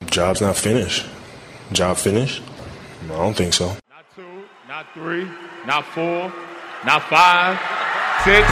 Job's not finished. Job finished? I don't think so. Not 2, not 3, not 4, not 5, 6.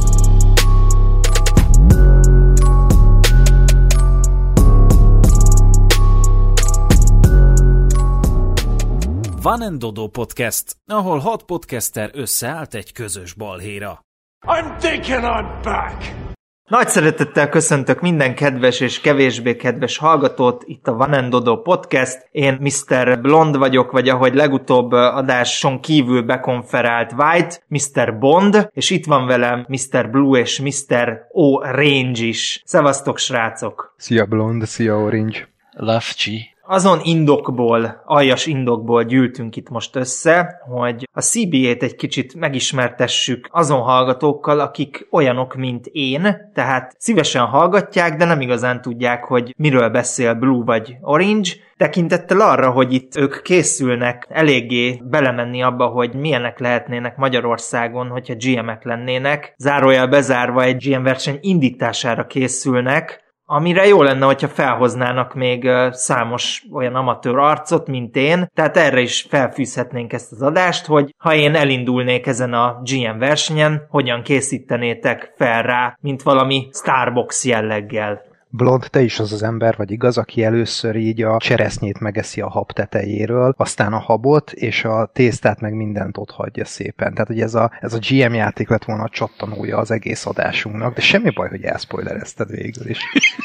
Van and Dodo Podcast, ahol 6 podcaster összeállt egy közös balhéra. I'm thinking I'm back! Nagy szeretettel köszöntök minden kedves és kevésbé kedves hallgatót, itt a Van and Dodo Podcast. Én Mr. Blond vagyok, vagy ahogy legutóbb adáson kívül bekonferált White, Mr. Bond, és itt van velem Mr. Blue és Mr. Orange is. Szevasztok, srácok! Szia Blond, szia Orange! Love G. Azon indokból, aljas indokból gyűltünk itt most össze, hogy a CBA-t egy kicsit megismertessük azon hallgatókkal, akik olyanok, mint én, tehát szívesen hallgatják, de nem igazán tudják, hogy miről beszél Blue vagy Orange, tekintettel arra, hogy itt ők készülnek eléggé belemenni abba, hogy milyenek lehetnének Magyarországon, hogyha GM-ek lennének, zárójel bezárva egy GM verseny indítására készülnek, amire jó lenne, hogyha felhoznának még számos olyan amatőr arcot, mint én, tehát erre is felfűzhetnénk ezt az adást, hogy ha én elindulnék ezen a GM versenyen, hogyan készítenétek fel rá, mint valami Starbucks jelleggel. Blond, te is az az ember vagy, igaz, aki először így a cseresznyét megeszi a hab tetejéről, aztán a habot, és a tésztát meg mindent ott hagyja szépen. Tehát, hogy ez a GM játék lett volna a csattanója az egész adásunknak, de semmi baj, hogy elspoilerezted végül is.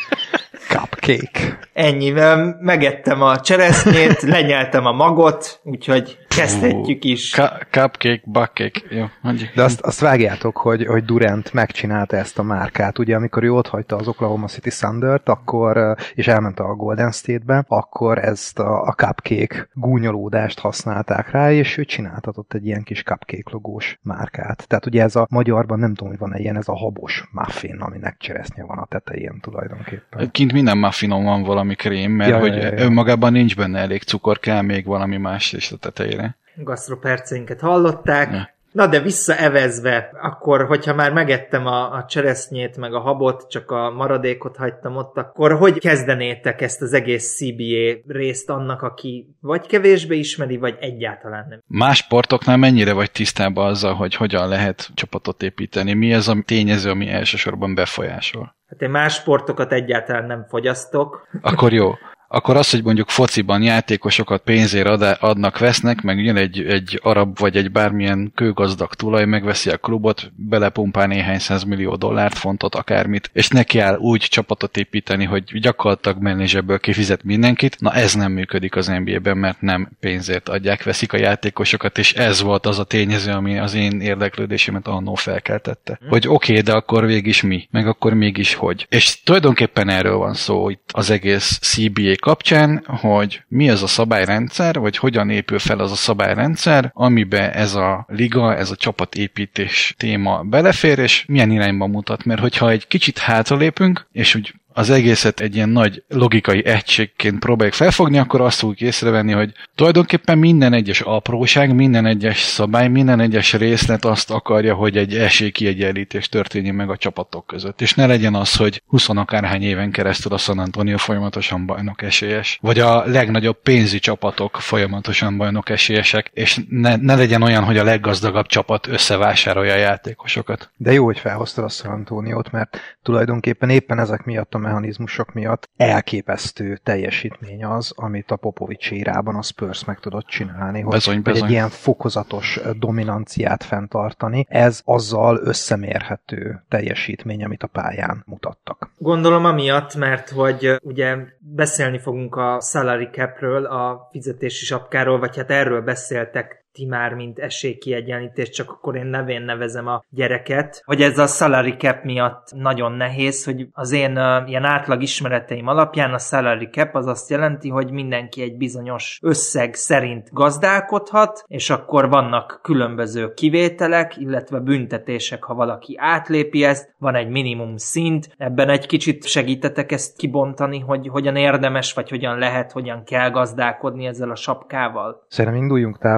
Cupcake. Ennyivel megettem a cseresznyét, lenyeltem a magot, úgyhogy kezdhetjük is. Cupcake, buckcake. Jó, mondjuk. De azt vágjátok, hogy Durant megcsinálta ezt a márkát. Ugye, amikor ő ott hagyta az Oklahoma City Thundert, akkor, és elment a Golden State-be, akkor ezt a Cupcake gúnyolódást használták rá, és ő csináltatott egy ilyen kis Cupcake logós márkát. Tehát ugye ez a magyarban nem tudom, hogy van-e ilyen, ez a habos muffin, aminek cseresznye van a tetején tulajdonképpen. Kint minden muffinon van valami krém, mert önmagában nincs benne elég cukor, kell még valami más is a tetejére. Gasztroperceinket hallották. Ja. Na de visszaevezve, akkor, hogyha már megettem a cseresznyét, meg a habot, csak a maradékot hagytam ott, akkor hogy kezdenétek ezt az egész CBA részt annak, aki vagy kevésbé ismeri, vagy egyáltalán nem? Más sportoknál mennyire vagy tisztában azzal, hogy hogyan lehet csapatot építeni? Mi az a tényező, ami elsősorban befolyásol? Hát én más sportokat egyáltalán nem fogyasztok. Akkor jó. Akkor az, hogy mondjuk fociban játékosokat pénzért adnak, vesznek, meg jön egy arab vagy egy bármilyen kőgazdag tulaj, megveszi a klubot, belepumpál néhány $100 millió, fontot, akármit, és neki áll úgy csapatot építeni, hogy gyakorlatilag menedzserből kifizet mindenkit. Na ez nem működik az NBA-ben, mert nem pénzért adják, veszik a játékosokat, és ez volt az a tényező, ami az én érdeklődésemet annó felkeltette. Hogy oké, de akkor végig mi? Meg akkor mégis hogy? És tulajdonképpen erről van szó itt az egész CBA kapcsán, hogy mi az a szabályrendszer, vagy hogyan épül fel az a szabályrendszer, amiben ez a liga, ez a csapatépítés téma belefér, és milyen irányba mutat. Mert hogyha egy kicsit hátralépünk, és úgy az egészet egy ilyen nagy logikai egységként próbáljuk felfogni, akkor azt fogjuk észrevenni, hogy tulajdonképpen minden egyes apróság, minden egyes szabály, minden egyes részlet azt akarja, hogy egy esélykiegyenlítés történjen meg a csapatok között. És ne legyen az, hogy 20 akárhány éven keresztül a San Antonio folyamatosan bajnok esélyes, vagy a legnagyobb pénzi csapatok folyamatosan bajnok esélyesek, és ne legyen olyan, hogy a leggazdagabb csapat összevásárolja a játékosokat. De jó, hogy felhoztad a San Antoniót, mert tulajdonképpen éppen ezek miatt a mechanizmusok miatt elképesztő teljesítmény az, amit a Popovics érában a Spurs meg tudott csinálni, hogy egy ilyen fokozatos dominanciát fenntartani. Ez azzal összemérhető teljesítmény, amit a pályán mutattak. Gondolom amiatt, mert hogy ugye beszélni fogunk a salary capről, a fizetési sapkáról, vagy hát erről beszéltek ti már, mint esélykiegyenlítés, csak akkor én nevén nevezem a gyereket, hogy ez a salary cap miatt nagyon nehéz, hogy az én ilyen átlag ismereteim alapján a salary cap az azt jelenti, hogy mindenki egy bizonyos összeg szerint gazdálkodhat, és akkor vannak különböző kivételek, illetve büntetések, ha valaki átlépi ezt, van egy minimum szint, ebben egy kicsit segítetek ezt kibontani, hogy hogyan érdemes, vagy hogyan lehet, hogyan kell gazdálkodni ezzel a sapkával? Szerintem induljunk távolabbról,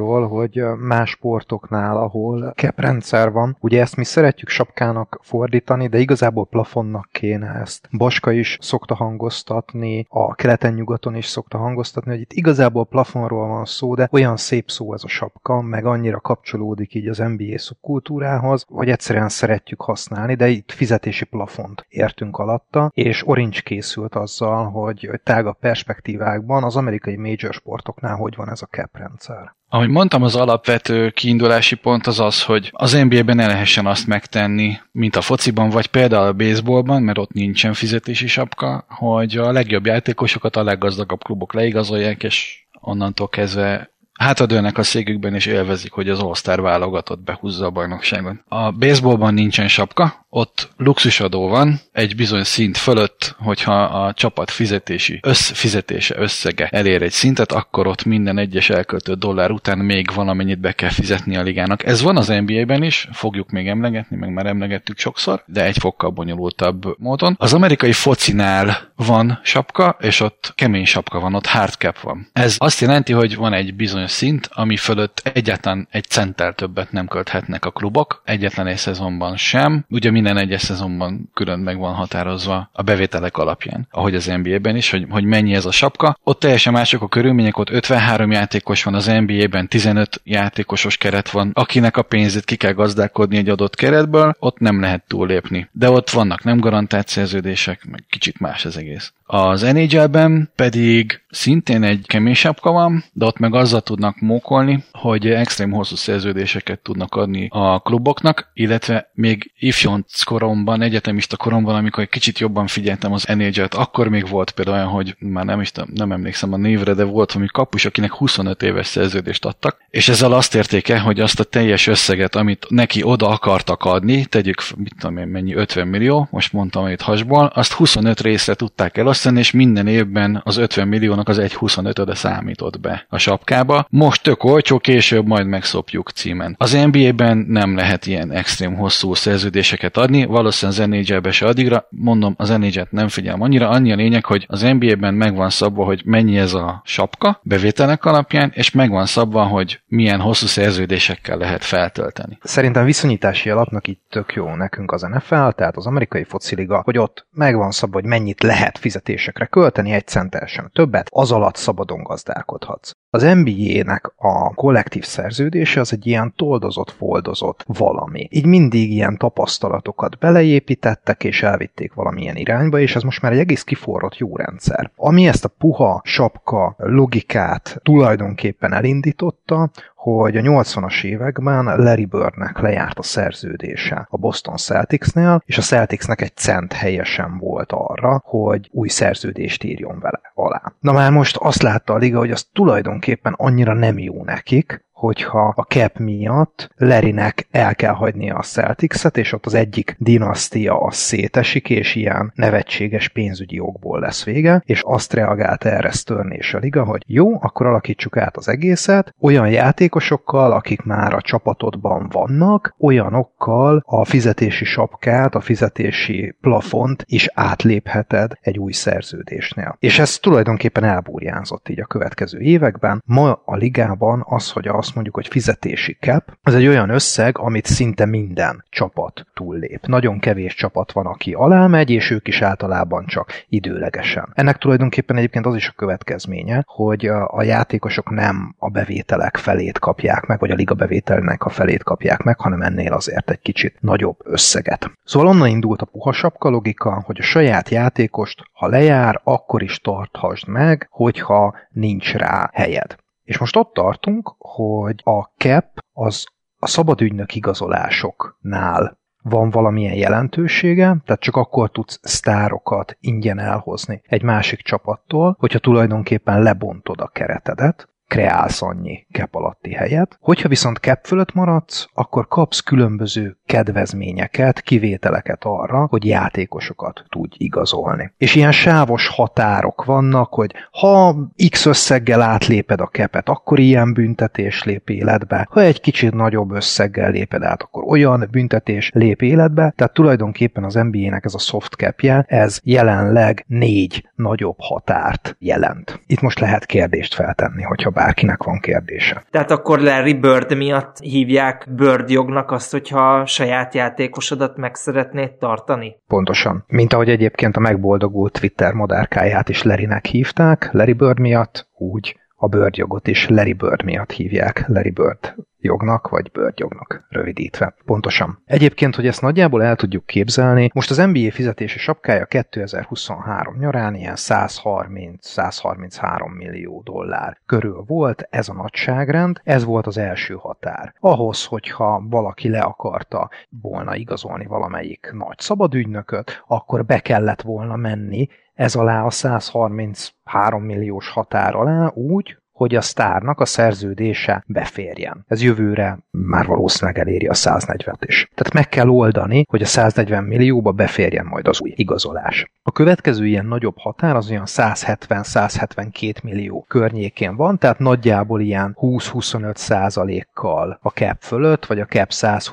arról, hogy más sportoknál, ahol cap rendszer van, ugye ezt mi szeretjük sapkának fordítani, de igazából plafonnak kéne ezt. Baska is szokta hangoztatni, a keleten-nyugaton is szokta hangoztatni, hogy itt igazából plafonról van szó, de olyan szép szó ez a sapka, meg annyira kapcsolódik így az NBA szubkultúrához, hogy egyszerűen szeretjük használni, de itt fizetési plafont értünk alatta, és Orange készült azzal, hogy tágabb perspektívákban az amerikai major sportoknál hogy van ez a cap rendszer. Ahogy mondtam, az alapvető kiindulási pont az az, hogy az NBA-ben ne lehessen azt megtenni, mint a fociban, vagy például a baseballban, mert ott nincsen fizetési sapka, hogy a legjobb játékosokat a leggazdagabb klubok leigazolják, és onnantól kezdve hátradőlnek a székükben, és élvezik, hogy az All-Star válogatott behúzza a bajnokságon. A baseballban nincsen sapka, ott luxusadó van, egy bizony szint fölött, hogyha a csapat fizetése összege elér egy szintet, akkor ott minden egyes elköltött dollár után még valamennyit be kell fizetni a ligának. Ez van az NBA-ben is, fogjuk még emlegetni, meg már emlegettük sokszor, de egy fokkal bonyolultabb módon. Az amerikai focinál van sapka, és ott kemény sapka van, ott hard cap van. Ez azt jelenti, hogy van egy bizonyos szint, ami fölött egyáltalán egy centtel többet nem költhetnek a klubok, egyetlen egy szezonban sem. Ugye minden egyes szezonban külön meg van határozva a bevételek alapján, ahogy az NBA-ben is, hogy mennyi ez a sapka. Ott teljesen mások a körülmények, ott 53 játékos van az NBA-ben, 15 játékosos keret van, akinek a pénzét ki kell gazdálkodni egy adott keretből, ott nem lehet túllépni. De ott vannak nem garantált szerződések, meg kicsit más az egész. Az NHL-ben pedig szintén egy kemény sapka van, de ott meg azzal tudnak mókolni, hogy extrém hosszú szerződéseket tudnak adni a kluboknak, illetve még ifjonc koromban, egyetemista koromban, amikor egy kicsit jobban figyeltem az NHL-t, akkor még volt például olyan, hogy már nem emlékszem a névre, de volt valami kapus, akinek 25 éves szerződést adtak, és ezzel azt érték el, hogy azt a teljes összeget, amit neki oda akartak adni, tegyük, mit tudom én, mennyi, 50 millió, most mondtam itt hasból, azt 25 részre tudták elosztani, és minden évben az 50 milliónak az 1/25-öde számított be a sapkába. Most tök olcsó, később majd megszopjuk címen. Az NBA-ben nem lehet ilyen extrém hosszú szerződéseket adni, valószínűleg az NHL-be se addigra, mondom, az NHL-t nem figyelem annyira, annyi a lényeg, hogy az NBA-ben megvan szabva, hogy mennyi ez a sapka bevételek alapján, és megvan szabva, hogy milyen hosszú szerződésekkel lehet feltölteni. Szerintem viszonyítási alapnak itt tök jó nekünk az NFL, tehát az amerikai fociliga, hogy ott megvan szabva, hogy mennyit lehet fizetésekre költeni, egy centtel sem többet, az alatt szabadon gazdálkodhatsz. Az NBA-nek a kollektív szerződése az egy ilyen toldozott, foldozott valami. Így mindig ilyen tapasztalatokat beleépítettek, és elvitték valamilyen irányba, és ez most már egy egész kiforrott jó rendszer. Ami ezt a puha sapka logikát tulajdonképpen elindította, hogy a 80-as években Larry Birdnek lejárt a szerződése a Boston Celticsnél, és a Celticsnek egy cent helye sem volt arra, hogy új szerződést írjon vele alá. Na már most azt látta a liga, hogy az tulajdonképpen annyira nem jó nekik, hogyha a cap miatt Larrynek el kell hagynia a Celticset, és ott az egyik dinasztia az szétesik, és ilyen nevetséges pénzügyi okból lesz vége, és azt reagált erre Stern és a liga, hogy jó, akkor alakítsuk át az egészet, olyan játékosokkal, akik már a csapatodban vannak, olyanokkal a fizetési sapkát, a fizetési plafont is átlépheted egy új szerződésnél. És ez tulajdonképpen elburjánzott így a következő években. Ma a ligában az, hogy azt mondjuk, hogy fizetési cap, az egy olyan összeg, amit szinte minden csapat túllép. Nagyon kevés csapat van, aki alámegy, és ők is általában csak időlegesen. Ennek tulajdonképpen egyébként az is a következménye, hogy a játékosok nem a bevételek felét kapják meg, vagy a liga bevételnek a felét kapják meg, hanem ennél azért egy kicsit nagyobb összeget. Szóval onnan indult a puha sapka logika, hogy a saját játékost, ha lejár, akkor is tarthasd meg, hogyha nincs rá helyed. És most ott tartunk, hogy a cap az a szabadügynök igazolásoknál van valamilyen jelentősége, tehát csak akkor tudsz sztárokat ingyen elhozni egy másik csapattól, hogyha tulajdonképpen lebontod a keretedet, kreálsz annyi cap alatti helyet. Hogyha viszont cap fölött maradsz, akkor kapsz különböző kedvezményeket, kivételeket arra, hogy játékosokat tudj igazolni. És ilyen sávos határok vannak, hogy ha X összeggel átléped a capet, akkor ilyen büntetés lép életbe. Ha egy kicsit nagyobb összeggel léped át, akkor olyan büntetés lép életbe. Tehát tulajdonképpen az NBA-nek ez a soft capje, ez jelenleg 4 nagyobb határt jelent. Itt most lehet kérdést feltenni, hogyha bárkinek van kérdése. Tehát akkor Larry Bird miatt hívják Bird jognak azt, hogyha saját játékosodat meg szeretnéd tartani? Pontosan. Mint ahogy egyébként a megboldogult Twitter madárkáját is Larrynek hívták, Larry Bird miatt, úgy a Bird jogot is Larry Bird miatt hívják, Larry Bird jognak, vagy Bird jognak rövidítve. Pontosan. Egyébként, hogy ezt nagyjából el tudjuk képzelni, most az NBA fizetési sapkája 2023 nyarán ilyen 130-133 millió dollár körül volt, ez a nagyságrend, ez volt az első határ. Ahhoz, hogyha valaki le akarta volna igazolni valamelyik nagy szabadügynököt, akkor be kellett volna menni ez alá a 133 milliós határ alá úgy, hogy a sztárnak a szerződése beférjen. Ez jövőre már valószínűleg eléri a 140-t is. Tehát meg kell oldani, hogy a 140 millióba beférjen majd az új igazolás. A következő ilyen nagyobb határ az olyan 170-172 millió környékén van, tehát nagyjából ilyen 20-25%-kal a cap fölött, vagy a cap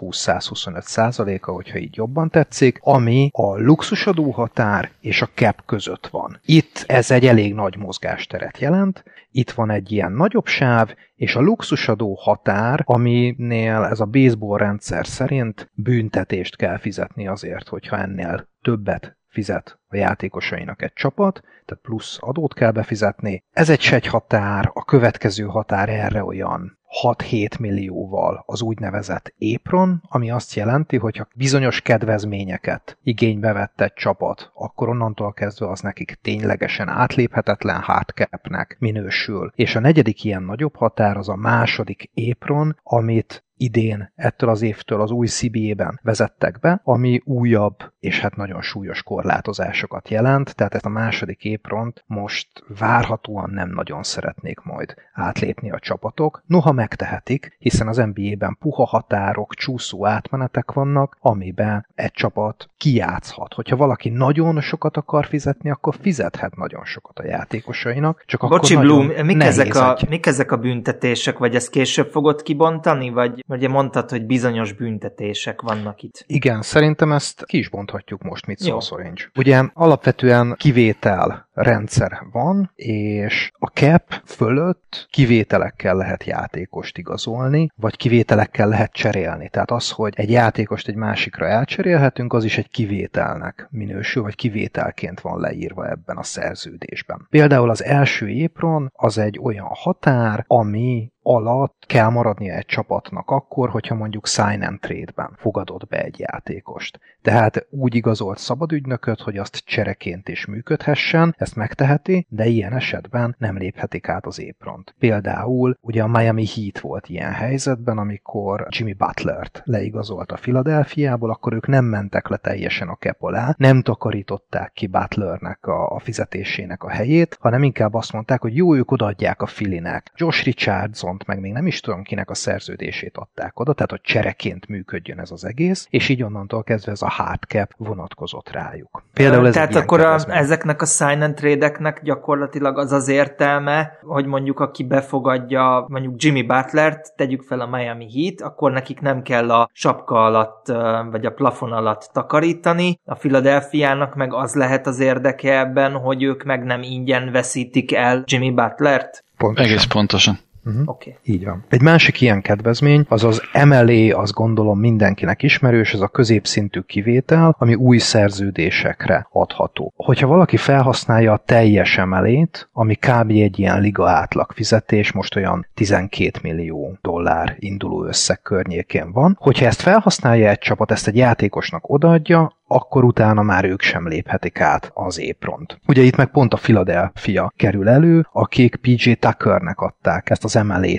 120-125%-a, hogyha így jobban tetszik, ami a luxusadó határ és a cap között van. Itt ez egy elég nagy mozgásteret jelent, itt van egy ilyen nagyobb sáv, és a luxusadó határ, aminél ez a baseball rendszer szerint büntetést kell fizetni azért, hogyha ennél többet fizet a játékosainak egy csapat, tehát plusz adót kell befizetni. Ez egy segyhatár, a következő határ erre olyan 6-7 millióval az úgynevezett apron, ami azt jelenti, hogy ha bizonyos kedvezményeket igénybe vett egy csapat, akkor onnantól kezdve az nekik ténylegesen átléphetetlen hard capnek minősül. És a negyedik ilyen nagyobb határ az a második apron, amit idén, ettől az évtől az új CBA-ben vezettek be, ami újabb és hát nagyon súlyos korlátozásokat jelent, tehát ezt a második apront most várhatóan nem nagyon szeretnék majd átlépni a csapatok. Noha megtehetik, hiszen az NBA-ben puha határok, csúszó átmenetek vannak, amiben egy csapat kijátszhat. Hogyha valaki nagyon sokat akar fizetni, akkor fizethet nagyon sokat a játékosainak, csak akkor Bocsi, nagyon Bloom, mik ezek a büntetések, vagy ezt később fogod kibontani, vagy ugye mondtad, hogy bizonyos büntetések vannak itt. Igen, szerintem ezt ki is bonthatjuk most, mit szólsz, Orange. Ugye alapvetően kivétel rendszer van, és a cap fölött kivételekkel lehet játékost igazolni, vagy kivételekkel lehet cserélni. Tehát az, hogy egy játékost egy másikra elcserélhetünk, az is egy kivételnek minősül, vagy kivételként van leírva ebben a szerződésben. Például az első apron az egy olyan határ, ami alatt kell maradnia egy csapatnak akkor, hogyha mondjuk sign and trade-ben fogadott be egy játékost. Tehát úgy igazolt szabadügynököt, hogy azt csereként is működhessen, ezt megteheti, de ilyen esetben nem léphetik át az apront. Például ugye a Miami Heat volt ilyen helyzetben, amikor Jimmy Butlert leigazolt a Philadelphiából, akkor ők nem mentek le teljesen a cap alá, nem takarították ki Butlernek a fizetésének a helyét, hanem inkább azt mondták, hogy jó, ők odaadják a Phillynek. Josh Richardson meg még nem is tudom kinek a szerződését adták oda, tehát hogy csereként működjön ez az egész, és így onnantól kezdve ez a hard cap vonatkozott rájuk. Például ez tehát akkor ezeknek a sign and trade-eknek gyakorlatilag az az értelme, hogy mondjuk aki befogadja mondjuk Jimmy Butlert, tegyük fel a Miami Heat, akkor nekik nem kell a sapka alatt vagy a plafon alatt takarítani, a Philadelphiának meg az lehet az érdeke ebben, hogy ők meg nem ingyen veszítik el Jimmy Butlert? Pontosan. Egész pontosan. Okay. Így van. Egy másik ilyen kedvezmény, az az MLA, azt gondolom mindenkinek ismerős, ez a középszintű kivétel, ami új szerződésekre adható. Hogyha valaki felhasználja a teljes MLA-t, ami kb. Egy ilyen liga átlag fizetés, most olyan 12 millió dollár induló összeg környékén van, hogyha ezt felhasználja egy csapat, ezt egy játékosnak odaadja, akkor utána már ők sem léphetik át az apront. Ugye itt meg pont a Philadelphia kerül elő, akik PJ Tuckernek adták ezt az MLA-t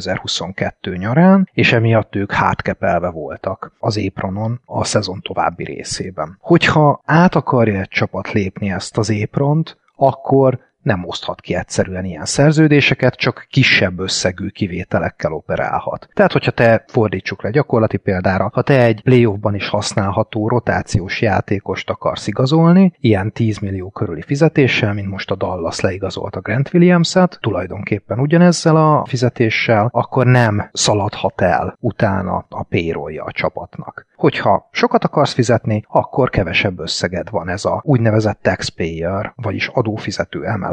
2022 nyarán, és emiatt ők hátkezve voltak az apronon a szezon további részében. Hogyha át akarja egy csapat lépni ezt az apront, akkor nem oszthat ki egyszerűen ilyen szerződéseket, csak kisebb összegű kivételekkel operálhat. Tehát, hogyha te, fordítsuk le gyakorlati példára, ha te egy playoffban is használható rotációs játékost akarsz igazolni, ilyen 10 millió körüli fizetéssel, mint most a Dallas leigazolt a Grant Williams-et, tulajdonképpen ugyanezzel a fizetéssel, akkor nem szaladhat el utána a payrollja a csapatnak. Hogyha sokat akarsz fizetni, akkor kevesebb összeged van, ez a úgynevezett taxpayer, vagyis adófizető MLA,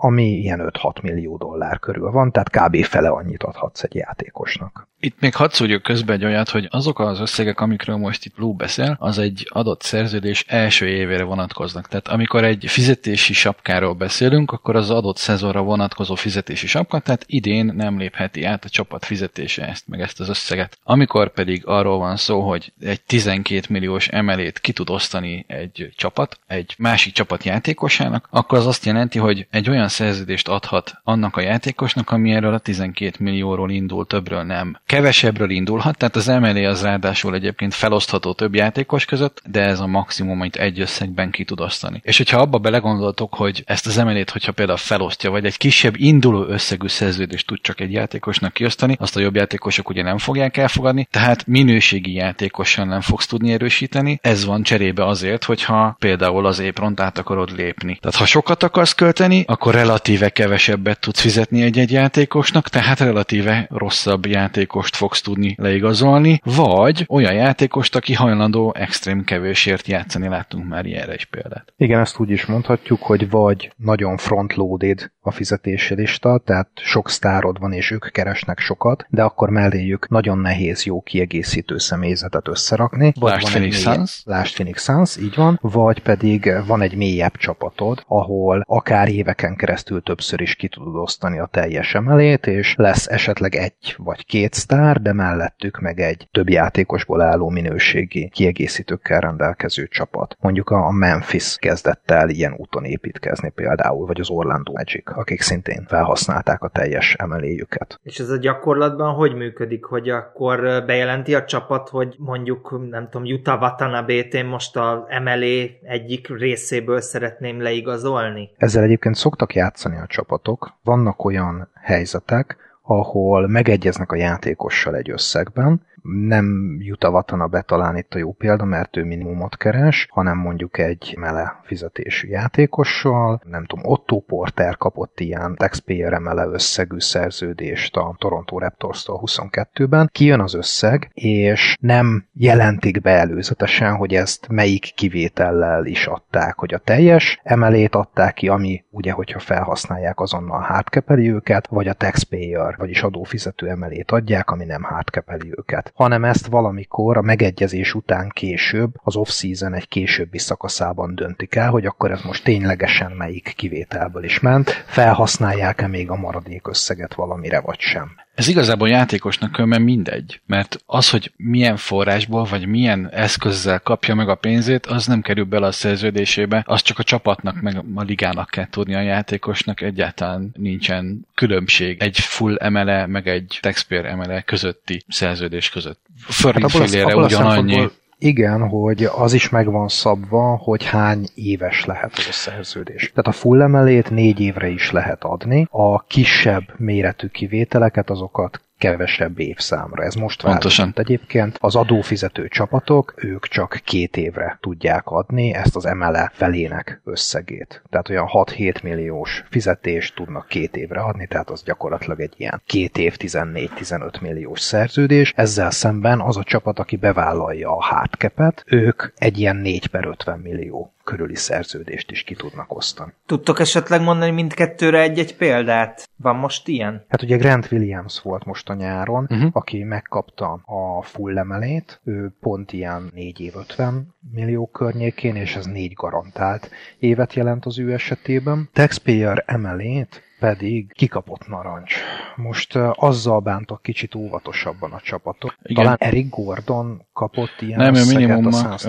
ami ilyen 5-6 millió dollár körül van, tehát kb. Fele annyit adhatsz egy játékosnak. Itt még hadd szúrjuk közbe egy olyat, hogy azok az összegek, amikről most itt Blue beszél, az egy adott szerződés első évére vonatkoznak. Tehát amikor egy fizetési sapkáról beszélünk, akkor az adott szezonra vonatkozó fizetési sapka, tehát idén nem lépheti át a csapat fizetése ezt az összeget. Amikor pedig arról van szó, hogy egy 12 milliós emelét ki tud osztani egy csapat, egy másik csapat játékosának, akkor az azt jelenti, hogy egy olyan szerződést adhat annak a játékosnak, ami erről a 12 millióról indul, többről nem. Kevesebbről indulhat, tehát az emelé az ráadásul egyébként felosztható több játékos között, de ez a maximum, amit egy összegben ki tud osztani. És hogyha abba belegondoltok, hogy ezt az emelét, hogyha például felosztja, vagy egy kisebb induló összegű szerződést tud csak egy játékosnak kiosztani, azt a jobb játékosok ugye nem fogják elfogadni, tehát minőségi játékossal nem fogsz tudni erősíteni. Ez van cserébe azért, hogyha például az épront át akarod lépni. Tehát ha sokat akarsz költeni, akkor relatíve kevesebbet tudsz fizetni egy játékosnak, tehát relatíve rosszabb játékost fogsz tudni leigazolni, vagy olyan játékost, aki hajlandó extrém kevésért játszani, láttunk már ilyenre is példát. Igen, ezt úgy is mondhatjuk, hogy vagy nagyon frontloaded a fizetési lista, tehát sok sztárod van, és ők keresnek sokat, de akkor melléjük nagyon nehéz jó kiegészítő személyzetet összerakni. Lásd Phoenix Suns, így van, vagy pedig van egy mélyebb csapatod, ahol akár éveken keresztül többször is ki tudod osztani a teljes emelét, és lesz esetleg egy vagy két sztár, de mellettük meg egy több játékosból álló minőségi kiegészítőkkel rendelkező csapat. Mondjuk a Memphis kezdett el ilyen úton építkezni például, vagy az Orlando Magic, akik szintén felhasználták a teljes emeléjüket. És ez a gyakorlatban hogy működik, hogy akkor bejelenti a csapat, hogy mondjuk, nem tudom, Yuta Watanabe-t én most az emelé egyik részéből szeretném leigazolni? Ezzel egyébként szoktak játszani a csapatok. Vannak olyan helyzetek, ahol megegyeznek a játékossal egy összegben, nem Yuta Watanabe talán itt a jó példa, mert ő minimumot keres, hanem mondjuk egy mele fizetésű játékossal, nem tudom, Otto Porter kapott ilyen taxpayer emele összegű szerződést a Toronto Raptors-tól 22-ben, kijön az összeg, és nem jelentik be előzetesen, hogy ezt melyik kivétellel is adták, hogy a teljes emelét adták ki, ami ugye, hogyha felhasználják, azonnal hardcapeli őket, vagy a taxpayer, vagyis adófizető emelét adják, ami nem hardcapeli őket, hanem ezt valamikor a megegyezés után később, az off-season egy későbbi szakaszában döntik el, hogy akkor ez most ténylegesen melyik kivételből is ment, felhasználják-e még a maradék összeget valamire, vagy sem. Ez igazából játékosnak különben mindegy, mert az, hogy milyen forrásból, vagy milyen eszközzel kapja meg a pénzét, az nem kerül bele a szerződésébe, az csak a csapatnak, meg a ligának kell tudni, a játékosnak egyáltalán nincsen különbség egy full emele, meg egy taxpayer emele közötti szerződés között. Fölére ugyanannyi. Igen, hogy az is meg van szabva, hogy hány éves lehet az a szerződés. Tehát a full emelét 4 évre is lehet adni, a kisebb méretű kivételeket azokat kevesebb évszámra. Ez most változott egyébként. Az adófizető csapatok, ők csak 2 évre tudják adni ezt az emele felének összegét. Tehát olyan 6-7 milliós fizetést tudnak 2 évre adni, tehát az gyakorlatilag egy ilyen 2 év 14-15 milliós szerződés. Ezzel szemben az a csapat, aki bevállalja a hardcapet, ők egy ilyen 4/50 millió körüli szerződést is ki tudnak osztani. Tudtok esetleg mondani mindkettőre egy-egy példát? Van most ilyen? Hát ugye Grant Williams volt most a nyáron, aki megkapta a full emelét, ő pont ilyen 4 év 50 millió környékén, és ez 4 garantált évet jelent az ő esetében. Taxpayer emelét pedig kikapott narancs. Most azzal bántak kicsit óvatosabban a csapatok. Igen. Talán Eric Gordon kapott ilyen nem, összeget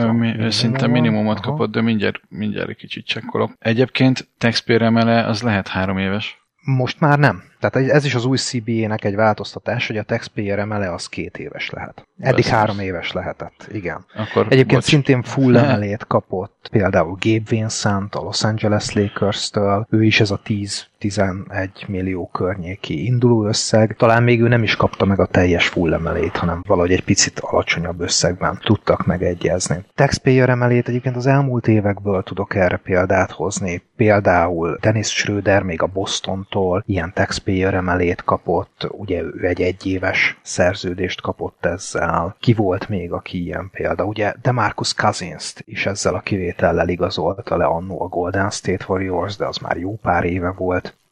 ő szinte minimumot kapott, de mindjárt egy kicsit csekkolok. Egyébként taxpayer emele az lehet 3 éves. Most már nem. Tehát ez is az új CBA-nek egy változtatás, hogy a taxpayer emele az 2 éves lehet. Eddig 3 éves lehetett, igen. Akkor, egyébként szintén full emelét kapott például Gabe Vincent a Los Angeles Lakers-től, ő is ez a 10-11 millió környéki induló összeg. Talán még ő nem is kapta meg a teljes full emelét, hanem valahogy egy picit alacsonyabb összegben tudtak megegyezni. Taxpayer emelét egyébként az elmúlt évekből tudok erre példát hozni. Például Dennis Schröder még a Bostontól ilyen taxpayer emelét kapott, ugye ő egy 1 éves szerződést kapott ezzel. Ki volt még, aki ilyen példa? Ugye DeMarcus Cousins-t is ezzel a kivétellel igazolta le annó a Golden State Warriors, de az már jó pár éve volt.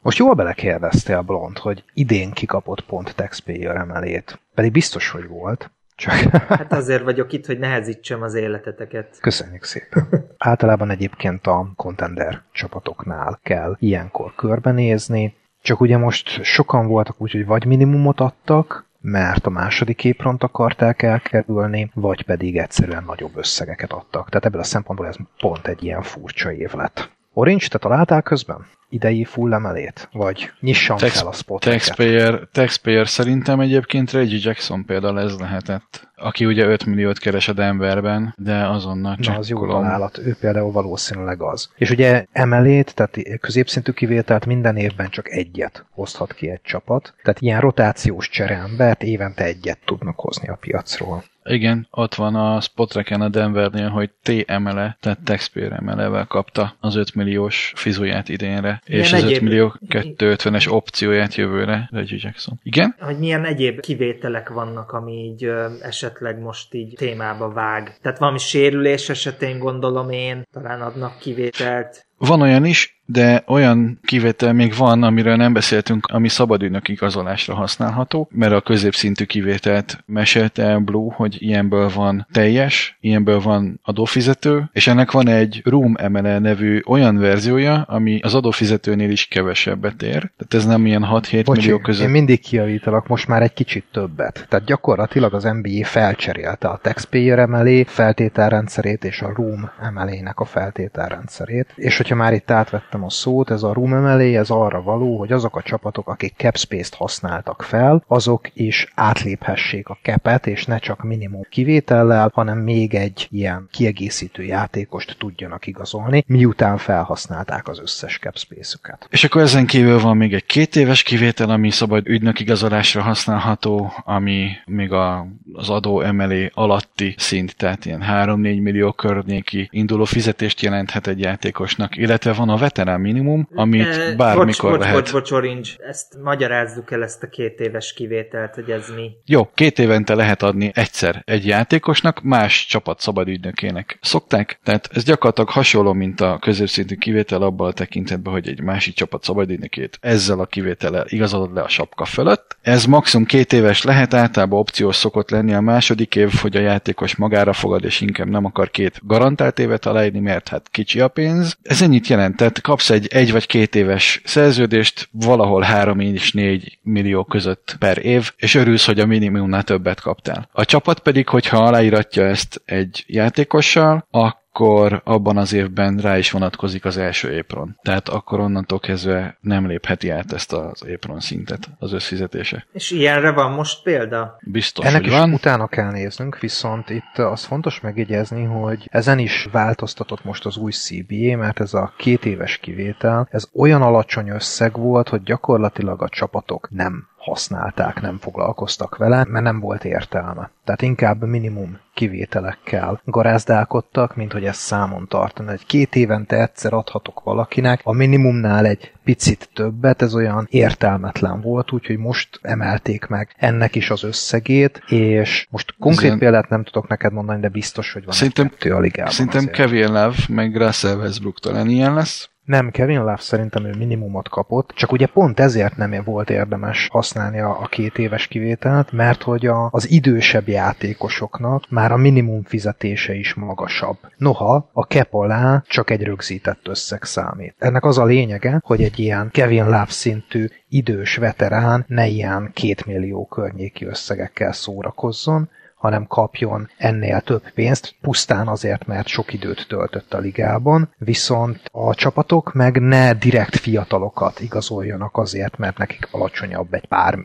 Most jól belekérdeztél, Blond, hogy idén kikapott pont taxpayer emelét. Pedig biztos, hogy volt. Csak... Hát azért vagyok itt, hogy nehezítsem az életeteket. Köszönjük szépen. Általában egyébként a contender csapatoknál kell ilyenkor körbenézni, csak ugye most sokan voltak úgy, hogy vagy minimumot adtak, mert a második épront akarták elkerülni, vagy pedig egyszerűen nagyobb összegeket adtak. Tehát ebből a szempontból ez pont egy ilyen furcsa év lett. Orange, te találtál közben idei full emelét? Vagy nyissam fel a spotreket? Taxpayer szerintem egyébként Reggie Jackson például ez lehetett, aki ugye 5 milliót keres a Denverben, de azonnal csekkolom. Na, az jó találat, ő például valószínűleg az. És ugye emelét, tehát középszintű kivételt minden évben csak egyet hozhat ki egy csapat, tehát ilyen rotációs csereembert évente egyet tudnak hozni a piacról. Igen, ott van a Spotraken a Denvernél, hogy T-emele, tehát taxpayer emelevel kapta az 5 milliós fizuját idénre, és az 5 millió 250-es opcióját jövőre, Reggie Jackson. Igen? Hogy milyen egyéb kivételek vannak, ami így esetleg most így témába vág. Tehát valami sérülés esetén gondolom én, talán adnak kivételt. Van olyan is, de olyan kivétel még van, amiről nem beszéltünk, ami szabadügynök igazolásra használható, mert a középszintű kivételt mesélte el Blue, hogy ilyenből van teljes, ilyenből van adófizető, és ennek van egy Room MLE nevű olyan verziója, ami az adófizetőnél is kevesebbet ér. Tehát ez nem ilyen 6-7 millió között. Én mindig kijavítalak, most már egy kicsit többet. Tehát gyakorlatilag az NBA felcserélte a taxpayer MLE feltételrendszerét és a Room MLE-nek a feltételrendszerét. És hogyha már itt átvettem a szót, ez a Room MLE, ez arra való, hogy azok a csapatok, akik cap space-t használtak fel, azok is átléphessék a capet, és ne csak minimum kivétellel, hanem még egy ilyen kiegészítő játékost tudjanak igazolni, miután felhasználták az összes cap space-üket. És akkor ezen kívül van még egy 2 éves kivétel, ami szabad ügynök igazolásra használható, ami még az adó emelé alatti szint, tehát ilyen 3-4 millió környéki induló fizetést jelenthet egy játékosnak, illetve van a veterán minimum, amit bármikor lehet. Bocs, Orange, ezt magyarázzuk el, ezt a 2 éves kivételt, hogy ez mi. Jó, 2 évente lehet adni egyszer egy játékosnak, más csapat szabadügynökének szokták, tehát ez gyakorlatilag hasonló, mint a középszintű kivétel abban a tekintetben, hogy egy másik csapat szabadügynökét ezzel a kivétellel igazolod le a sapka fölött. Ez maximum 2 éves lehet, általában opciós szokott lenni a második év, hogy a játékos magára fogad, és inkább nem akar 2 garantált évet aláírni, mert hát kicsi a pénz. Ez ennyit jelent, tehát kapsz egy vagy 2 éves szerződést valahol 3 és 4 millió között per év, és örülsz, hogy a minimumnál többet kaptál. A csapat pedig, hogyha aláíratja ezt egy játékossal, akkor abban az évben rá is vonatkozik az első épron. Tehát akkor onnantól kezdve nem lépheti át ezt az épron szintet az összfizetése. És ilyenre van most példa? Biztos, ennek hogy is van. Utána kell néznünk, viszont itt az fontos megjegyezni, hogy ezen is változtatott most az új CBA, mert ez a 2 éves kivétel, ez olyan alacsony összeg volt, hogy gyakorlatilag a csapatok nem használták, nem foglalkoztak vele, mert nem volt értelme. Tehát inkább minimum kivételekkel garázdálkodtak, mint hogy ezt számon tartani. Egy 2 évente egyszer adhatok valakinek, a minimumnál egy picit többet, ez olyan értelmetlen volt, úgyhogy most emelték meg ennek is az összegét, és most konkrét példát nem tudok neked mondani, de biztos, hogy van egy a ligában. Szerintem Kevin Love meg Russell Westbrook talán ilyen lesz. Nem, Kevin Love szerintem ő minimumot kapott, csak ugye pont ezért nem volt érdemes használni a 2 éves kivételt, mert hogy az idősebb játékosoknak már a minimum fizetése is magasabb. Noha a cap alá csak egy rögzített összeg számít. Ennek az a lényege, hogy egy ilyen Kevin Love szintű idős veterán ne ilyen 2 millió környéki összegekkel szórakozzon, hanem kapjon ennél több pénzt, pusztán azért, mert sok időt töltött a ligában, viszont a csapatok meg ne direkt fiatalokat igazoljanak azért, mert nekik alacsonyabb egy pár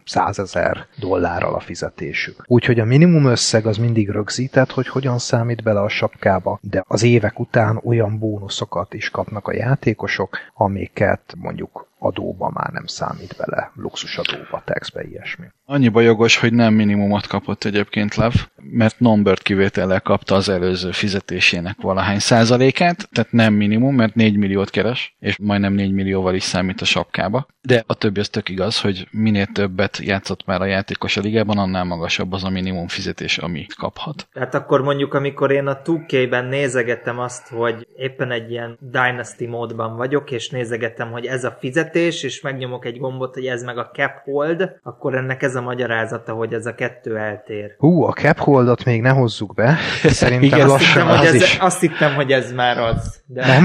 $100,000 a fizetésük. Úgyhogy a minimum összeg az mindig rögzített, hogy hogyan számít bele a sapkába, de az évek után olyan bónuszokat is kapnak a játékosok, amiket mondjuk adóba már nem számít bele, luxusadóba, taxbe, ilyesmi. Annyiba jogos, hogy nem minimumot kapott egyébként Love, mert non-bird kivétellel kapta az előző fizetésének valahány százalékát, tehát nem minimum, mert 4 milliót keres, és majdnem 4 millióval is számít a sapkába. De a többi az tök igaz, hogy minél többet játszott már a játékos a ligában, annál magasabb az a minimum fizetés, amit kaphat. Tehát akkor mondjuk, amikor én a 2K-ben nézegettem azt, hogy éppen egy ilyen Dynasty módban vagyok, és nézegettem, hogy ez a fizetés, és megnyomok egy gombot, hogy ez meg a cap hold, akkor ennek ez a magyarázata, hogy ez a kettő eltér. A cap holdot még ne hozzuk be. Szerintem igen, lassan azt hittem, hogy ez már az. De...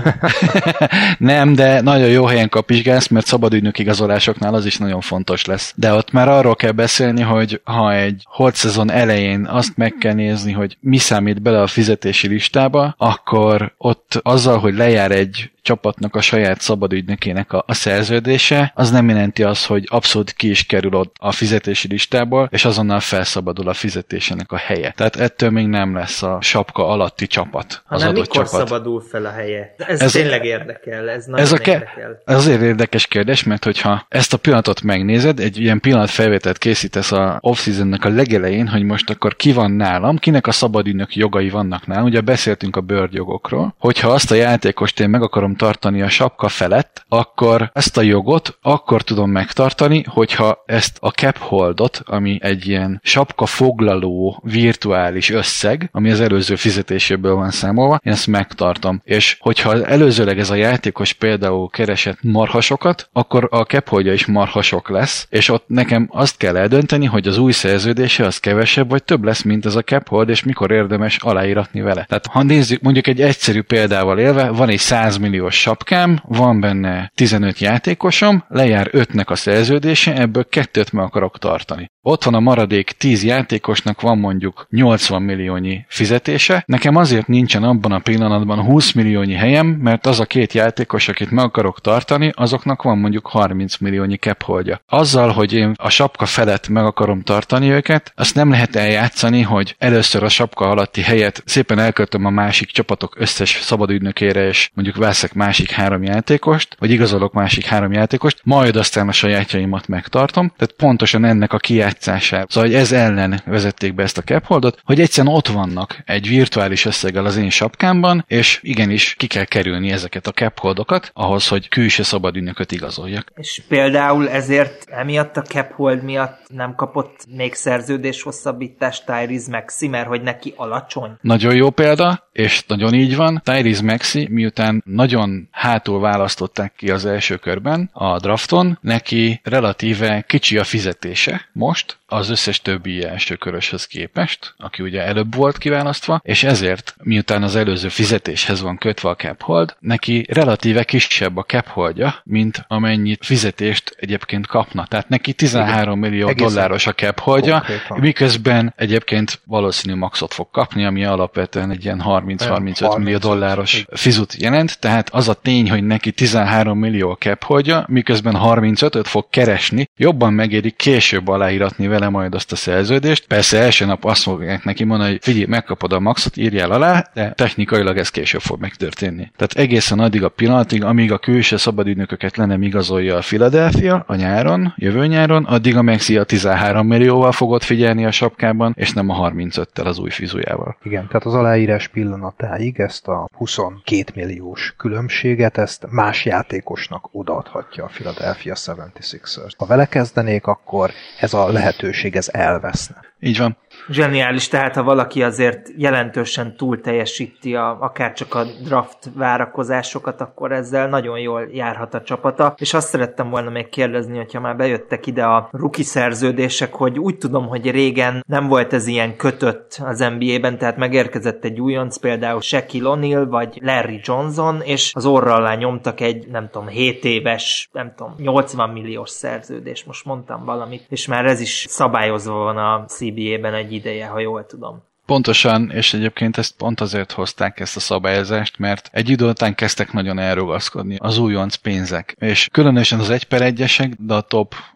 Nem, de nagyon jó helyen kapizsgálsz, mert szabadügynök igazolásoknál az is nagyon fontos lesz. De ott már arról kell beszélni, hogy ha egy hold szezon elején azt meg kell nézni, hogy mi számít bele a fizetési listába, akkor ott azzal, hogy lejár egy csapatnak a saját szabadügynökének a szerződése, az nem jelenti azt, hogy abszolút ki is kerül ott a fizetési listából, és azonnal felszabadul a fizetésének a helye. Tehát ettől még nem lesz a sapka alatti csapat. Hanem mikor szabadul fel a helye? Ez tényleg érdekel, ez nagyon érdekel. Ez azért érdekes kérdés, mert hogyha ezt a pillanatot megnézed, egy ilyen pillanatfelvételt készítesz a off-seasonnek a legelején, hogy most akkor ki van nálam, kinek a szabadügynök jogai vannak nálam, ugye beszéltünk a bird jogokról, hogyha azt a játékost én meg akarom tartani a sapka felett, akkor ezt a jogot akkor tudom megtartani, hogyha ezt a cap holdot, ami egy ilyen sapka foglaló virtuális összeg, ami az előző fizetéséből van számolva, én ezt megtartom. És hogyha előzőleg ez a játékos például keresett marhasokat, akkor a cap holdja is marhasok lesz, és ott nekem azt kell eldönteni, hogy az új szerződése az kevesebb vagy több lesz, mint ez a cap hold, és mikor érdemes aláíratni vele. Tehát ha nézzük, mondjuk egy egyszerű példával élve, van egy 100 milliós sapkám, van benne 15 játékosom, lejár 5-nek a szerződése, ebből 2-t meg akarok tartani. Ott van a maradék 10 játékosnak van mondjuk 80 milliónyi fizetése, nekem azért nincsen abban a pillanatban 20 milliónyi helyem, mert az a 2 játékos, akit meg akarok tartani, azoknak van mondjuk 30 milliónyi cap holdja. Azzal, hogy én a sapka felett meg akarom tartani őket, azt nem lehet eljátszani, hogy először a sapka alatti helyet szépen elköltöm a másik csapatok összes szabadügynökére, és mondjuk veszek másik 3 játékost, vagy igazolok másik 3 játékost, majd aztán a sajátjaimat megtartom. Tehát pontosan ennek a kijátszását. Szóval, hogy ez ellen vezették be ezt a cap holdot, hogy egyszerűen ott vannak egy virtuális összeggel az én sapkámban, és igenis ki kell kerülni ezeket a cap holdokat ahhoz, hogy külső szabadügynököt igazoljak. És például ezért emiatt a cap hold miatt nem kapott még szerződés hosszabbítást Tyrese Maxey, mert hogy neki alacsony? Nagyon jó példa, és nagyon így van. Tyrese Maxey, miután nagyon hátul választották ki az első körben a drafton, neki relatíve kicsi a fizetése most, az összes többi elsőköröshöz képest, aki ugye előbb volt kiválasztva, és ezért, miután az előző fizetéshez van kötve a cap hold, neki relatíve kisebb a cap holdja, mint amennyi fizetést egyébként kapna. Tehát neki 13 millió dolláros a cap holdja, miközben egyébként valószínű maxot fog kapni, ami alapvetően egy ilyen 30-35 millió dolláros fizut jelent, tehát az a tény, hogy neki 13 millió a cap holdja, miközben 35-öt fog keresni, jobban megéri később aláíratni vele majd azt a szerződést. Persze első nap azt fogják neki mondani, hogy figyelj, megkapod a maxot, írjál alá, de technikailag ez később fog megtörténni. Tehát egészen addig a pillanatig, amíg a külső szabadügynököket le nem igazolja a Philadelphia a nyáron, jövő nyáron, addig a Maxey a 13 millióval fogod figyelni a sapkában, és nem a 35-tel az új fizujával. Igen, tehát az aláírás pillanatáig ezt a 22 milliós különbséget, ezt más játékosnak odaadhatja a Philadelphia 76ers. Ha vele kezdenék, akkor ez a lehetőség, ez elveszne. Így van. Zseniális, tehát ha valaki azért jelentősen túl teljesíti akár csak a draft várakozásokat, akkor ezzel nagyon jól járhat a csapata. És azt szerettem volna még kérdezni, hogyha már bejöttek ide a rookie szerződések, hogy úgy tudom, hogy régen nem volt ez ilyen kötött az NBA-ben, tehát megérkezett egy újonc, például Shaquille O'Neal vagy Larry Johnson, és az orra alá nyomtak egy, nem tudom, 7 éves, nem tudom, 80 milliós szerződés, most mondtam valamit, és már ez is szabályozva van a CBA-ben egy ideje, ha jól tudom. Pontosan, és egyébként ezt pont azért hozták ezt a szabályozást, mert egy idő után kezdtek nagyon elrugaszkodni az újonc pénzek. És különösen az 1/1-esek, de a top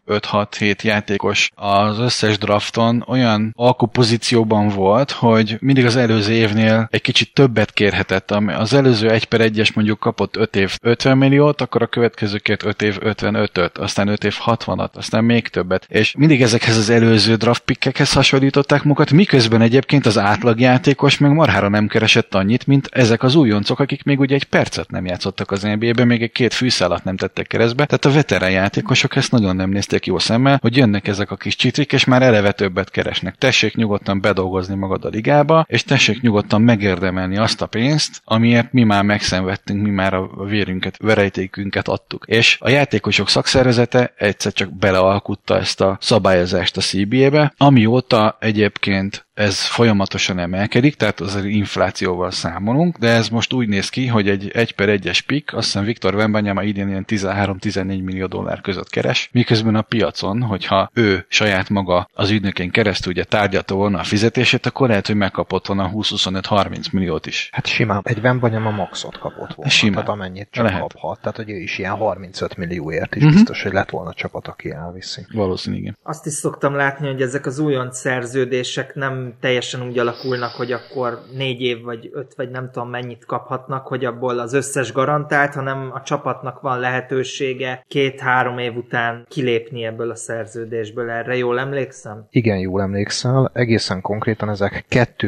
5-6-7 játékos az összes drafton olyan alkupozícióban volt, hogy mindig az előző évnél egy kicsit többet kérhetett. Az előző 1/1-es mondjuk kapott 5 év 50 milliót, akkor a következőkért 5 év 55-öt, aztán 5 év 60-at, aztán még többet. És mindig ezekhez az előző draft pickekhez hasonlították magukat, miközben egyébként az átlagjátékos meg marhára nem keresett annyit, mint ezek az újoncok, akik még ugye egy percet nem játszottak az NBA-ben, még egy 2 fűszálat nem tettek keresztbe. Tehát a veterán játékosok ezt nagyon nem nézték jó szemmel, hogy jönnek ezek a kis csitrik, és már eleve többet keresnek. Tessék nyugodtan bedolgozni magad a ligába, és tessék nyugodtan megérdemelni azt a pénzt, amiért mi már megszenvedtünk, mi már a vérünket, verejtékünket adtuk. És a játékosok szakszervezete egyszer csak belealkutta ezt a szabályozást a CBA-be, amióta egyébként ez folyamatosan emelkedik, tehát az inflációval számolunk, de ez most úgy néz ki, hogy egy 1/1-es pick, azt hiszem Victor Wembanyama idén ilyen 13-14 millió dollár között keres, miközben a piacon, hogyha ő saját maga az ügynökén keresztül ugye tárgyalta volna a fizetését, akkor lehet, hogy megkapott volna 20-25-30 milliót is. Hát simán. Egy Wembanyama maxot kapott volna. Simán. Tehát amennyit csak lehet. kaphat. Tehát, hogy ő is ilyen 35 millióért is biztos, hogy lett volna csapat, aki elviszi. Valószínűleg igen. Azt is szoktam látni, hogy ezek az újonc szerződések nem teljesen úgy alakulnak, hogy akkor 4 év vagy 5 vagy nem tudom mennyit kaphatnak, hogy abból az összes garantált, hanem a csapatnak van lehetősége 2-3 év után kilépni ebből a szerződésből. Erre jól emlékszem? Igen, jól emlékszel. Egészen konkrétan ezek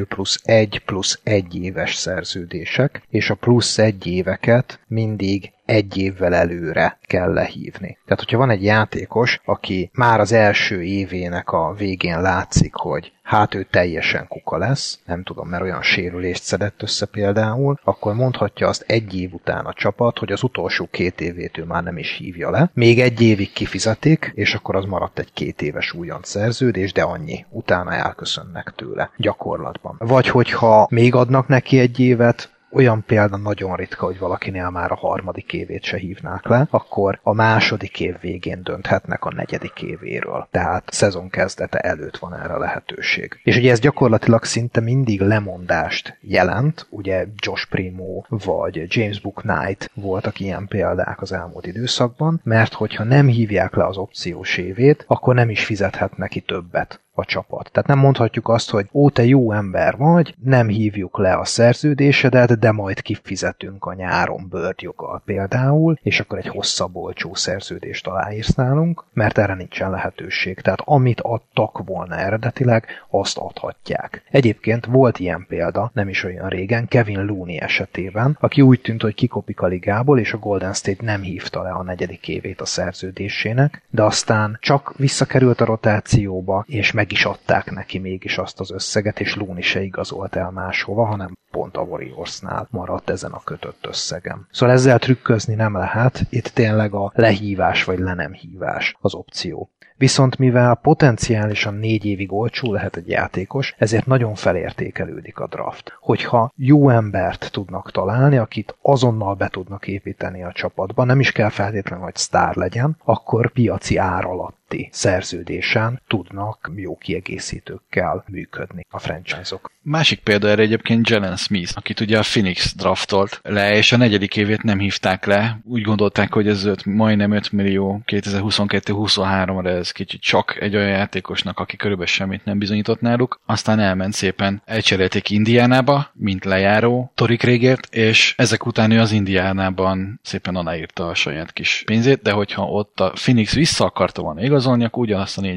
2+1+1 éves szerződések, és a plusz 1 éveket mindig 1 évvel előre kell lehívni. Tehát, hogyha van egy játékos, aki már az első évének a végén látszik, hogy hát ő teljesen kuka lesz, nem tudom, mert olyan sérülést szedett össze például, akkor mondhatja azt 1 év után a csapat, hogy az utolsó 2 évét ő már nem is hívja le. Még 1 évig kifizetik, és akkor az maradt egy 2 éves újonc szerződés, de annyi. Utána elköszönnek tőle gyakorlatban. Vagy hogyha még adnak neki 1 évet, olyan példa nagyon ritka, hogy valakinél már a 3. évét se hívnák le, akkor a 2. év végén dönthetnek a 4. évéről. Tehát szezon kezdete előtt van erre lehetőség. És ugye ez gyakorlatilag szinte mindig lemondást jelent, ugye Josh Primo vagy James Book Knight voltak ilyen példák az elmúlt időszakban, mert hogyha nem hívják le az opciós évét, akkor nem is fizethet neki többet a csapat. Tehát nem mondhatjuk azt, hogy ó, te jó ember vagy, nem hívjuk le a szerződésedet, de majd kifizetünk a nyáron bőrjoggal például, és akkor egy hosszabb olcsó szerződést aláírsz nálunk, mert erre nincsen lehetőség. Tehát amit adtak volna eredetileg, azt adhatják. Egyébként volt ilyen példa, nem is olyan régen, Kevin Looney esetében, aki úgy tűnt, hogy kikopik a ligából, és a Golden State nem hívta le a 4. évét a szerződésének, de aztán csak visszakerült a rotációba, és meg is adták neki mégis azt az összeget, és Looney se igazolt el máshova, hanem pont a Warriorsnál maradt ezen a kötött összegem. Szóval ezzel trükközni nem lehet, itt tényleg a lehívás vagy le nem hívás az opció. Viszont mivel potenciálisan 4 évig olcsó lehet egy játékos, ezért nagyon felértékelődik a draft. Hogyha jó embert tudnak találni, akit azonnal be tudnak építeni a csapatba, nem is kell feltétlenül, hogy sztár legyen, akkor piaci ár alatti szerződésen tudnak jó kiegészítőkkel működni a franchise-ok. Másik példa erre egyébként Jalen Smith, akit ugye a Phoenix draftolt le, és a 4. évét nem hívták le. Úgy gondolták, hogy ez majdnem 5 millió 2022-23-ra, ez kicsit csak egy olyan játékosnak, aki körülbelül semmit nem bizonyított náluk. Aztán elment szépen, elcserélték Indiánába, mint lejáró Torrey Craigért, és ezek után ő az Indiánában szépen aláírta a saját kis pénzét, de hogyha ott a Phoenix vissza akarta volna igazolni, akkor ugyanazt a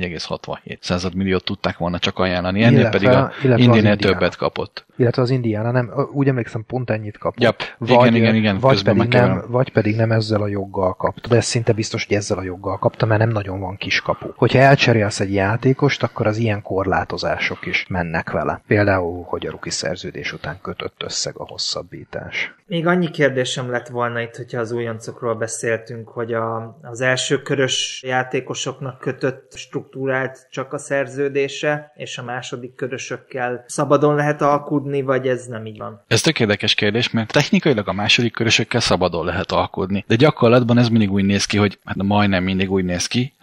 4,67 milliót tudták volna csak ajánlani. Ennél pedig a Indiánél többet kapott. Illetve az Indiana nem, úgy emlékszem, pont ennyit kapott. Yep. Igen. Vagy pedig nem ezzel a joggal kapta. De ez szinte biztos, hogy ezzel a joggal kapta, mert nem nagyon van kiskapu. Hogyha elcserélsz egy játékost, akkor az ilyen korlátozások is mennek vele. Például, hogy a rookie szerződés után kötött összeg a hosszabbítás. Még annyi kérdésem lett volna itt, hogyha az újoncokról beszéltünk, hogy az első körös játékosoknak kötött struktúrált csak a szerződése, és a második körösökkel szabadon lehet alkudni, vagy ez nem így van? Ez tök érdekes kérdés, mert technikailag a második körösökkel szabadon lehet alkudni. De gyakorlatban ez mindig úgy néz ki, hogy hát majdnem mindig úgy néz ki,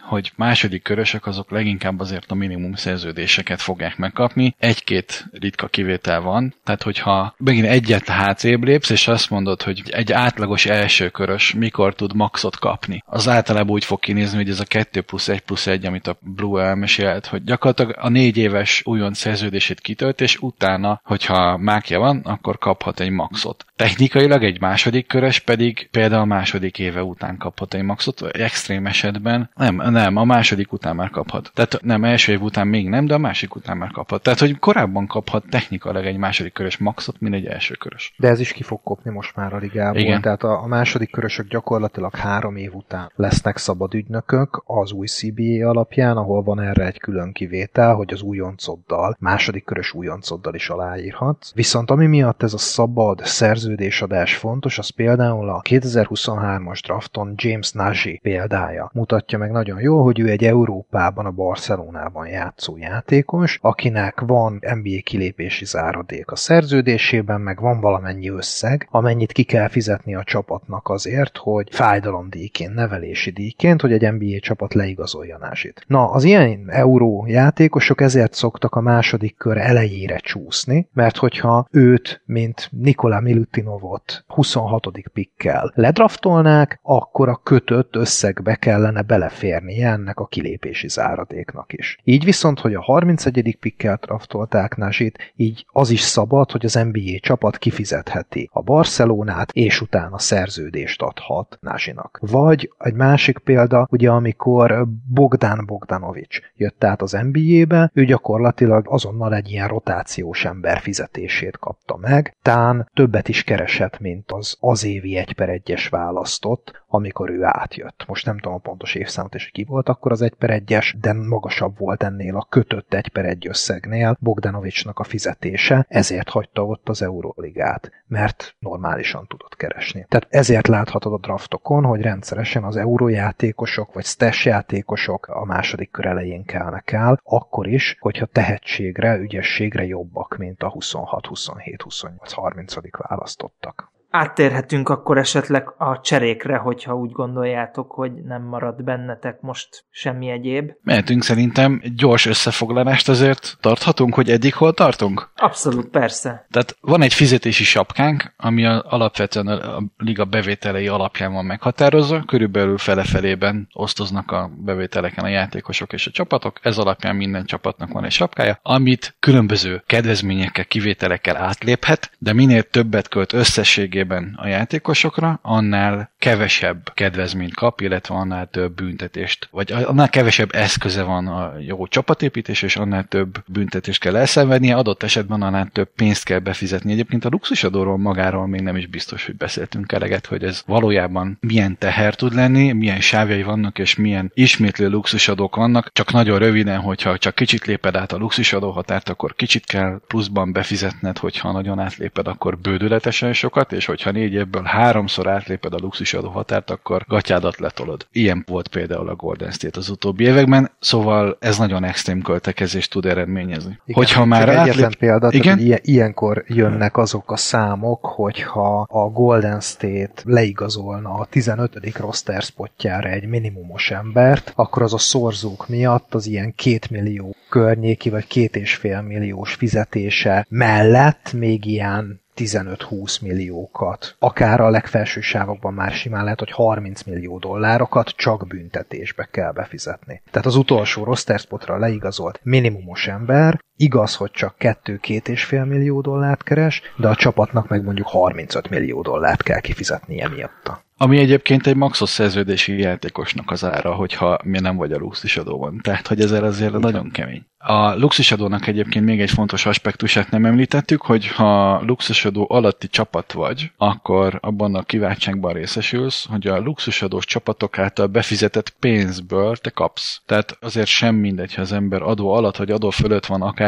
hogy második körösök azok leginkább azért a minimum szerződéseket fogják megkapni. Egy-két ritka kivétel van, tehát hogyha megint egyet hátrébb lépsz, és azt mondod, hogy egy átlagos első körös mikor tud maxot kapni, az általában úgy fog kinézni, hogy ez a 2+1+1, amit a Blue elmesélt, hogy gyakorlatilag a 4 éves újonc szerződését kitölt, és utána, hogyha mákja van, akkor kaphat egy maxot. Technikailag egy második körös pedig például a második éve után kaphat egy maxot, extrém esetben nem, a második után már kaphat. Tehát nem, első év után még nem, de a másik után már kaphat. Tehát, hogy korábban kaphat technikailag egy második körös maxot, mint egy első körös. De ez is ki fog kopni most már a ligából. Igen. Tehát a második körösök gyakorlatilag 3 év után lesznek szabad ügynökök az új CBA alapján, ahol van erre egy külön kivétel, hogy az újoncoddal, második körös újoncoddal is aláírhatsz. Viszont ami miatt ez a szabad szerződésadás fontos, az például a 2023-as drafton James Nagy példája mutatja meg nagyon jól, hogy ő egy Európában, a Barcelonában játszó játékos, akinek van NBA kilépési záradék a szerződésében, meg van valamennyi összeg, amennyit ki kell fizetni a csapatnak azért, hogy fájdalomdíjként, nevelési díjként, hogy egy NBA csapat leigazolja Nagyit. Na, az ilyen euró játékosok ezért szoktak a második kör elejére csúszni, mert hogyha őt, mint Nikola Milutinovot 26. pikkel ledraftolnák, akkor a kötött összegbe kellene beleférnie ennek a kilépési záradéknak is. Így viszont, hogy a 31. pikkel draftolták Nagyit, így az is szabad, hogy az NBA csapat kifizetheti a Barcelonát, és utána szerződést adhat Nagyinak. Vagy egy másik példa, ugye amikor Bogdan Bogdanović jött át az NBA-be, ő gyakorlatilag azonnal egy ilyen rotációs ember fizetését kapta meg, tán többet is keresett, mint az évi 1/1-es választott, amikor ő átjött. Most nem tudom a pontos évszámot, és ki volt akkor az 1/1-es, de magasabb volt ennél a kötött 1/1 összegnél Bogdanovićnak a fizetése, ezért hagyta ott az Euróligát, mert normálisan tudott keresni. Tehát ezért láthatod a draftokon, hogy rendszeresen az eurójátékosok vagy stash játékosok a második kör elején kelnek el, akkor is, hogyha tehetségre, ügyességre jobbak, mint a 26, 27, 28, 30. választottak. Áttérhetünk akkor esetleg a cserékre, hogyha úgy gondoljátok, hogy nem marad bennetek most semmi egyéb. Mehetünk szerintem, egy gyors összefoglalást azért tarthatunk, hogy eddig hol tartunk? Abszolút, persze. Tehát van egy fizetési sapkánk, ami alapvetően a liga bevételei alapján van meghatározva, körülbelül fele-felében osztoznak a bevételeken a játékosok és a csapatok, ez alapján minden csapatnak van egy sapkája, amit különböző kedvezményekkel, kivételekkel átléphet, de minél többet költ összességében a játékosokra, annál kevesebb kedvezményt kap, illetve annál több büntetést, vagy annál kevesebb eszköze van a jó csapatépítés, és annál több büntetést kell elszenvednie, adott esetben annál több pénzt kell befizetni. Egyébként a luxusadóról magáról még nem is biztos, hogy beszéltünk eleget, hogy ez valójában milyen teher tud lenni, milyen sávjai vannak, és milyen ismétlő luxusadók vannak. Csak nagyon röviden, hogyha csak kicsit léped át a luxusadó határt, akkor kicsit kell pluszban befizetned, hogyha nagyon átléped, akkor bődületesen sokat, és hogyha 4 évből 3-szor átléped a luxusadó határt, akkor gatyádat letolod. Ilyen volt például a Golden State az utóbbi években, szóval ez nagyon extrém költekezést tud eredményezni. Igen, hogyha már egyetlen példa, igen? Tehát, ilyenkor jönnek azok a számok, hogyha a Golden State leigazolna a 15. roster spotjára egy minimumos embert, akkor az a szorzók miatt az ilyen 2 millió környéki, vagy 2,5 milliós fizetése mellett még ilyen 15-20 milliókat. Akár a legfelső sávokban már simán lehet, hogy 30 millió dollárokat csak büntetésbe kell befizetni. Tehát az utolsó roster spotra leigazolt minimumos ember, igaz, hogy csak 2-2,5 millió dollárt keres, de a csapatnak meg mondjuk 35 millió dollárt kell kifizetnie miatta. Ami egyébként egy maxos szerződési játékosnak az ára, hogyha mi nem vagy a luxusadóban. Tehát, hogy ezzel azért nagyon kemény. A luxusadónak egyébként még egy fontos aspektusát nem említettük, hogy ha luxusadó alatti csapat vagy, akkor abban a kiváltságban részesülsz, hogy a luxusadós csapatok által befizetett pénzből te kapsz. Tehát azért sem mindegy, ha az ember adó alatt vagy adó fölött van, akár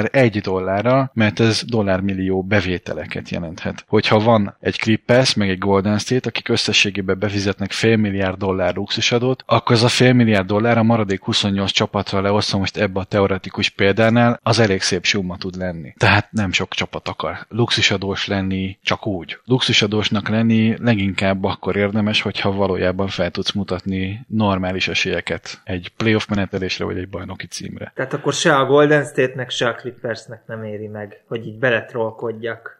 akár $1, mert ez dollármillió bevételeket jelenthet. Hogyha van egy Clippers, meg egy Golden State, akik összességében befizetnek $500 milliárd luxusadót, akkor az a $500 milliárd a maradék 28 csapatra leosztva most ebbe a teoretikus példánál, az elég szép summa tud lenni. Tehát nem sok csapat akar luxusadós lenni csak úgy. Luxusadósnak lenni leginkább akkor érdemes, hogyha valójában fel tudsz mutatni normális esélyeket egy playoff menetelésre vagy egy bajnoki címre. Tehát akkor se a Golden State-nek, se a Clippersnek nem éri meg, hogy így beletrollkodjak.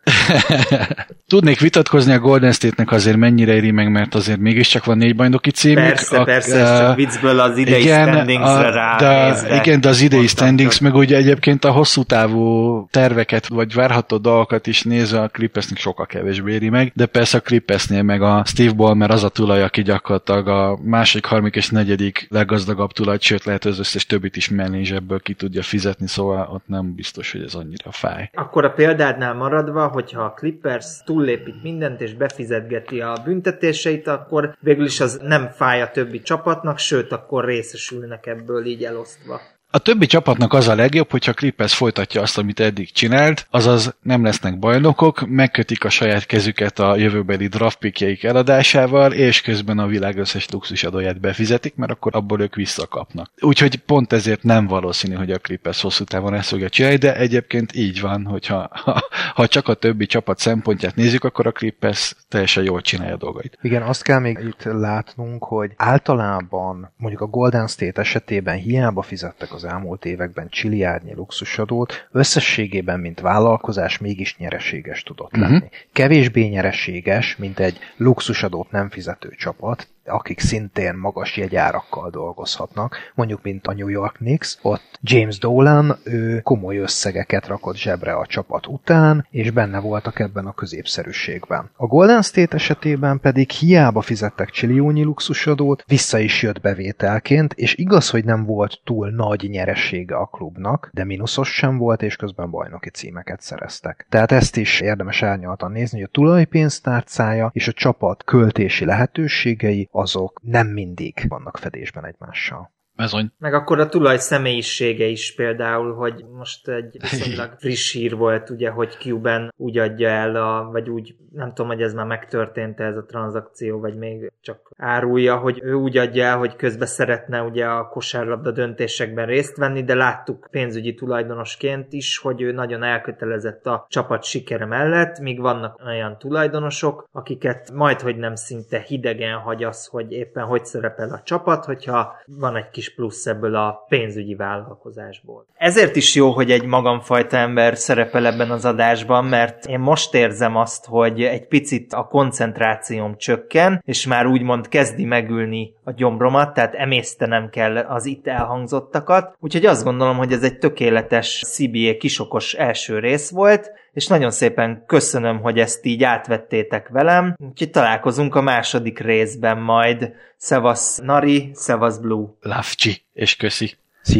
Tudnék vitatkozni a Golden State-nek azért mennyire éri meg, mert azért mégiscsak van 4 bajnoki címük. Persze, csak viccből az idei standings-re ránézve. Igen, de az idei standings, meg ugye egyébként a hosszú távú terveket, vagy várható dolgokat is nézve a Clippersnek sokkal kevésbé éri meg, de persze a Clippersnél meg a Steve Ballmer az a tulaj, aki gyakorlatilag a második, harmadik és negyedik leggazdagabb tulaj, sőt lehet az összes többit is mellé és ebből ki tudja fizetni, szóval ott nem biztos, hogy ez annyira fáj. Akkor a példádnál maradva, hogyha a Clippers túllépít mindent és befizetgeti a büntetéseit, akkor végül is az nem fáj a többi csapatnak, sőt, akkor részesülnek ebből így elosztva. A többi csapatnak az a legjobb, hogyha a Clippers folytatja azt, amit eddig csinált, azaz nem lesznek bajnokok, megkötik a saját kezüket a jövőbeli draft pickjeik eladásával, és közben a világ összes luxusadóját befizetik, mert akkor abból ők visszakapnak. Úgyhogy pont ezért nem valószínű, hogy a Clippers hosszú távon ezt fogja csinálni, de egyébként így van, hogyha ha csak a többi csapat szempontját nézzük, akkor a Clippers teljesen jól csinálja a dolgait. Igen, azt kell még itt látnunk, hogy általában mondjuk a Golden State esetében hiába fizettek az elmúlt években csiliárdnyi luxusadót, összességében, mint vállalkozás mégis nyereséges tudott lenni. Kevésbé nyereséges, mint egy luxusadót nem fizető csapat, akik szintén magas jegyárakkal dolgozhatnak, mondjuk mint a New York Knicks, ott James Dolan, ő komoly összegeket rakott zsebre a csapat után, és benne voltak ebben a középszerűségben. A Golden State esetében pedig hiába fizettek csilliónyi luxusadót, vissza is jött bevételként, és igaz, hogy nem volt túl nagy nyeresége a klubnak, de mínuszos sem volt, és közben bajnoki címeket szereztek. Tehát ezt is érdemes árnyaltan nézni, hogy a tulajpénztárcája és a csapat költési lehetőségei azok nem mindig vannak fedésben egymással. Bizony. Meg akkor a tulaj személyisége is például, hogy most egy viszonylag friss hír volt, ugye, hogy Cuban úgy adja el, vagy úgy, nem tudom, hogy ez már megtörtént ez a tranzakció, vagy még csak árulja, hogy ő úgy adja el, hogy közben szeretne ugye a kosárlabda döntésekben részt venni, de láttuk pénzügyi tulajdonosként is, hogy ő nagyon elkötelezett a csapat sikere mellett, míg vannak olyan tulajdonosok, akiket majdhogy nem szinte hidegen hagy az, hogy éppen hogy szerepel a csapat, hogyha van egy kis plusz ebből a pénzügyi vállalkozásból. Ezért is jó, hogy egy magamfajta ember szerepel ebben az adásban, mert én most érzem azt, hogy egy picit a koncentrációm csökken, és már úgymond kezdi megülni a gyomromat, tehát emésztenem kell az itt elhangzottakat. Úgyhogy azt gondolom, hogy ez egy tökéletes CBA kisokos első rész volt, és nagyon szépen köszönöm, hogy ezt így átvettétek velem. Úgyhogy találkozunk a második részben majd. Szevasz Nari, szevasz Blue. Lavcsi, és köszi.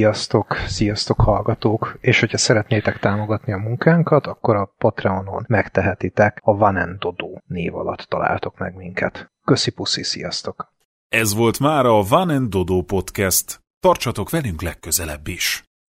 Sziasztok hallgatók, és hogyha szeretnétek támogatni a munkánkat, akkor a Patreonon megtehetitek, a Van and Dodo név alatt találtok meg minket. Köszi puszi, sziasztok! Ez volt már a Van and Dodo Podcast. Tartsatok velünk legközelebb is!